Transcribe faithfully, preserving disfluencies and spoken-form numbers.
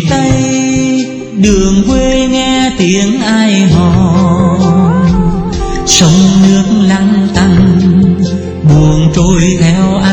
Tây đường quê nghe tiếng ai hò, sông nước lăn tăn buồn trôi theo